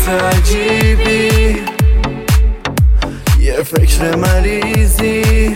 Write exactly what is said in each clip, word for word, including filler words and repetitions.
حس عجیبی، یه فکر مریضی،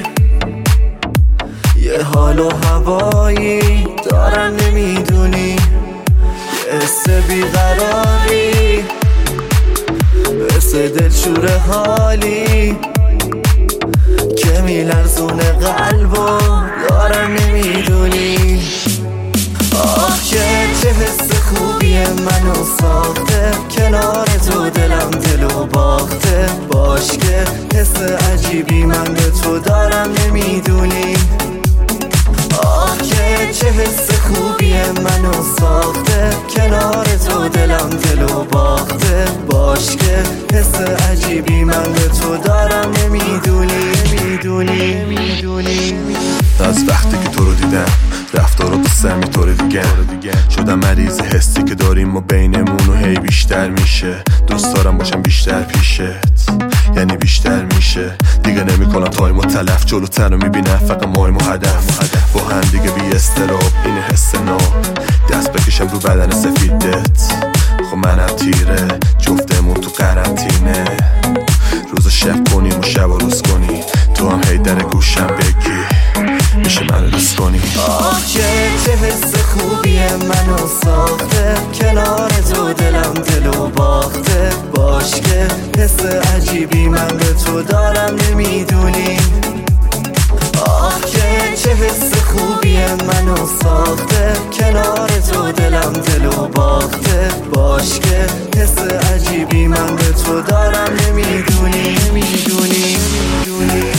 یه حال و هوایی دارم نمیدونی، یه حس بیقراری، حس دلشور حالی که میلرزونه قلبو دارم نمیدونی. آه که چه حس خوبیه منو ساخته، کنار تو دلم دلو باخته، باش که حس عجیبی من به تو دارم نمیدونی. آه که چه حس خوبیه منو ساخته، کنار تو دلم دلو باخته، باش که حس عجیبی من به تو دارم نمیدونی نمیدونی نمیدونی. از وقتی که تو رو دیدم رفتارا تو همینطوره دیگه، شدم مریض حسی که داریم و بینمون و هی بیشتر میشه. دوست دارم باشم بیشتر پیشت، یعنی بیشتر میشه. دیگه نمیکنم تایم و تلف، جلوتر رو میبینم فقط مایم و هدف. با هم دیگه بی استراب این حس نو، دست بکشم رو بدن سفیدت. خب منم تیره جفتمون تو قرنطینه، روز و شب کنیم و شب و روز کنی، تو هم هی در گوشم بگی میشه منو دوست کنی. آه که چه حس خوبیه منو ساخته، کنار تو دلم دلو باخته، باش که حس عجیبی من به تو دارم نمیدونی. آه که چه حس خوبیه منو ساخته، کنار تو دلم دلو باخته، باش که حس عجیبی من به تو دارم نمیدونی نمیدونی نمیدونی.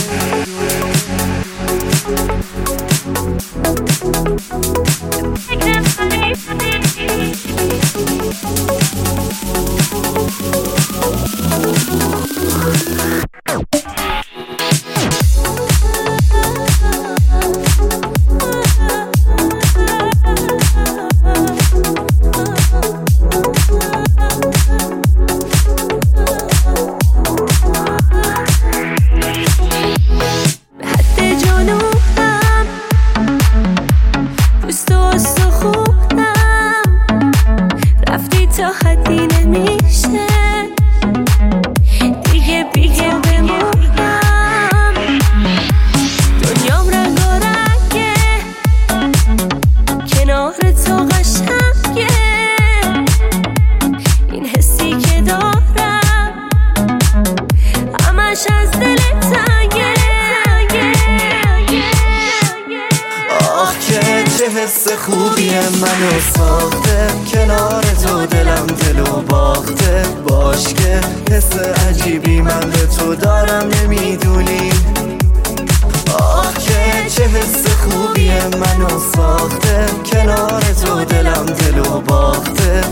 چه حس خوبیه منو ساخته، کنار تو دلم دلو باخته، باش که حس عجیبی من به تو دارم نمیدونی. آه که چه حس خوبیه منو ساخته، کنار تو دلم دلو باخته،